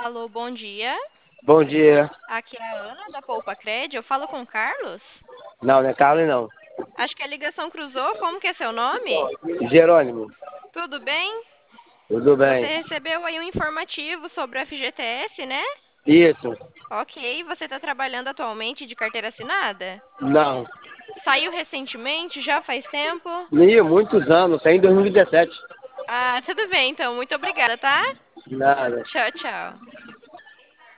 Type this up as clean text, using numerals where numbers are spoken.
Alô, bom dia. Bom dia. Aqui é a Ana da Poupa Cred. Eu falo com o Carlos? Não, não é Carlos, não. Acho que a ligação cruzou. Como que é seu nome? Jerônimo. Tudo bem? Tudo Você bem? recebeu aí um informativo sobre o FGTS, né? Isso. Ok. Você está trabalhando atualmente de carteira assinada? Não. Saiu recentemente? Já faz tempo? Muitos anos, saí em 2017. Ah, tudo bem, então. Muito obrigada, tá? Nada. Tchau, tchau.